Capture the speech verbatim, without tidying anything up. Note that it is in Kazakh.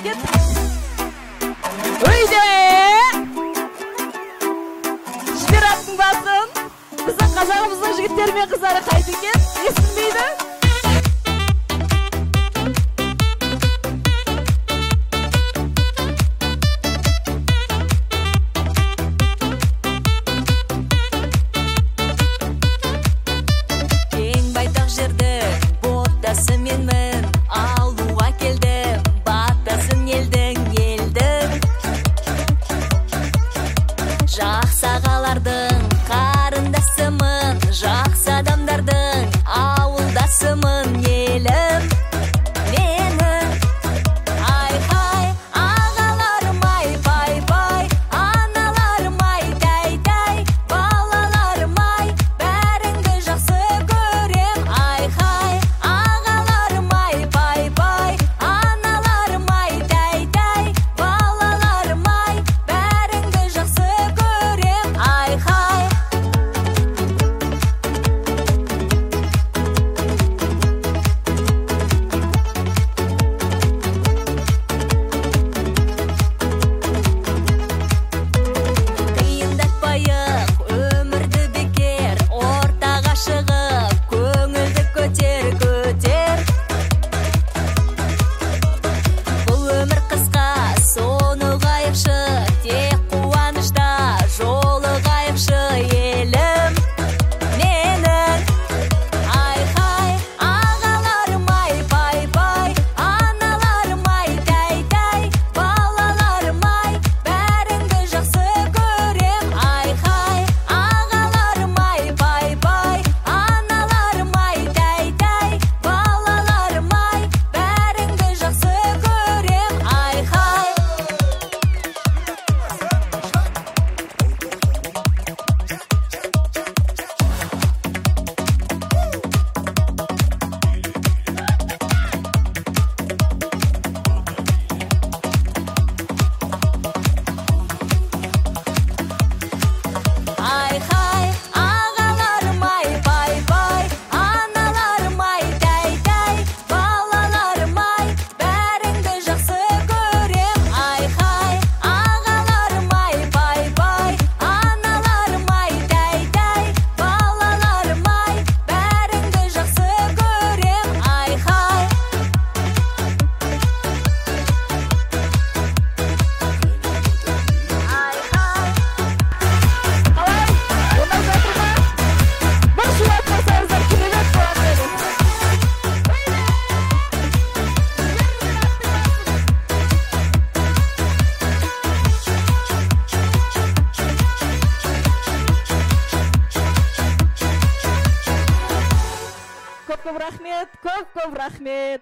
кет. Өйде! Жібер аттың басын. Біздің қазағымыздың жігіттері мен қыздары қайда екен? Естілмейді? Кең байтақ жерді ботасы менмін, алуға келдім, батасын елдің, елдің. Жақсы ағалардың қарындасымын, жақсы адамдардың ауылдасымын, елім менің. Ай-хай, ағаларым ай, бай-бай, аналарым ай, тай-тай, балаларым ай, бәріңді жақсы көрем. Ай-хай, ағаларым ай, бай-бай, аналарым ай, тай-тай, балаларым ай, бәріңді жақсы көрем. Ай-хай. Қиындатпайық өмірді бекер, ортаға шығып көңілді көтер, көтер. Бұл өмір қысқа, соны қайықшы, тек қуанышта жолы қайықшы, елім менің. Ай-хай, ағаларым ай, бай-бай, аналарым ай, тай-тай, балаларым ай, бәріңді жақсы көрем. Ай-хай, ағаларым ай, бай-бай, аналарым ай, тай-тай, балаларым ай, бәріңді жақсы көрем. Ай-хай. Ай-хай, ағаларым ай, бай-бай, аналарым ай, тай-тай, балаларым ай, бәріңді жақсы көрем. Ай-хай, ағаларым ай, бай-бай, аналарым ай, тай-тай, балаларым ай, бәріңді жақсы көрем. Ай-хай. Қалай? Ондай жатыр ма? Бір шулап қосарыздар керемет болады еді. Көп-көп рахмет, көп-көп рахмет.